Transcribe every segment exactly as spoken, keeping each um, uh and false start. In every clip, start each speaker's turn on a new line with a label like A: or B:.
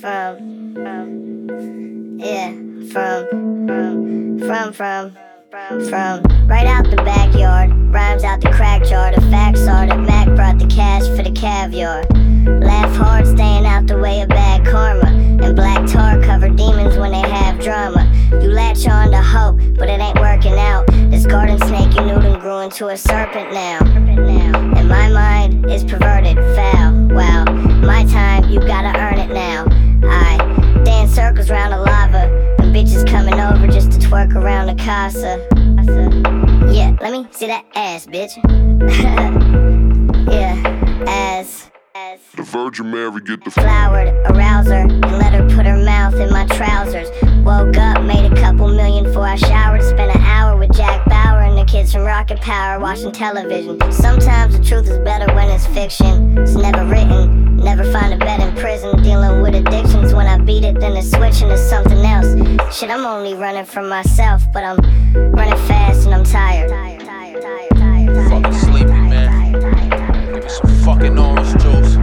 A: from, from, yeah, from, from, from, from, from, from, right out the backyard, rhymes out the crack jar. The facts are that Mac brought the cash for the caviar. Laugh hard, staying out the way of bad karma, and black tar cover demons when they have drama. You latch on to hope, but it ain't working out. This garden snake you knew done grew into a serpent now. And my mind is perverted, foul, wow. My time, you gotta earn it now. I dance circles round the lava, and bitches coming over just to twerk around the casa. Yeah, let me see that ass, bitch. Yeah, ass.
B: The Virgin Mary get the
A: flowered, arouse her, and let her put her mouth in my trousers. Woke up, made a couple million before I showered. Spent an hour with Jack Bauer and the kids from Rocket Power watching television. Sometimes the truth is better when it's fiction. It's never written, never find a bed in prison. Dealing with addictions, when I beat it then it's switching to something else. Shit, I'm only running from myself, but I'm running fast and I'm tired.
C: Fucking sleepy, man. Give me some fucking orange juice.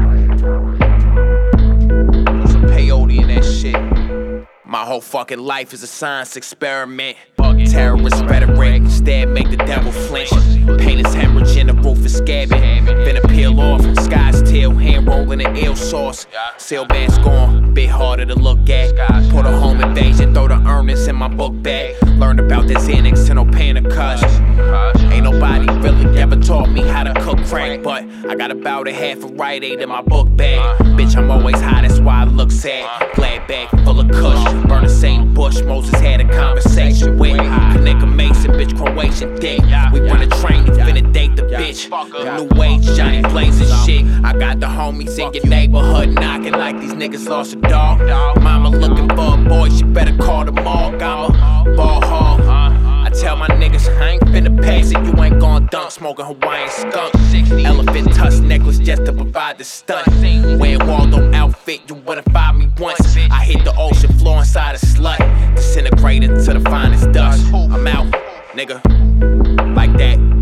C: Put some peyote in that shit. My whole fucking life is a science experiment. Terrorist rhetoric, instead make the devil flinch. Pain is hemorrhaging, the roof is scabbing. Finna peel off, sky's teal, hand rolling in eel sauce. Seal mask on, bit harder to look at. Put a home invasion, throw the earnings in my book bag. Learned about the Xanax and no panic cuss. Ain't nobody really ever taught me how to cook crack, but I got about a half a Rite Aid in my book bag. Bitch, I'm always high, that's why I look sad. Glad bag full of kush, burn the same bush Moses had a conversation with. Connect a Mason, bitch, Croatian dick. We run a train, you finna date the bitch. The new age, Johnny blazing shit. I got the homies in your neighborhood knocking like these niggas lost a dog. Mama looking for a boy, she better call the morgue. I'm a ball hog. I tell my niggas I ain't finna pass it, you ain't gon' dunk. Smoking Hawaiian skunk, elephant tusk necklace just to provide the stunt. Wearing Waldo outfit, you wouldn't find me once. I hit the ocean floor inside a slut, disintegrate into the finest dust. I'm out, nigga, like that.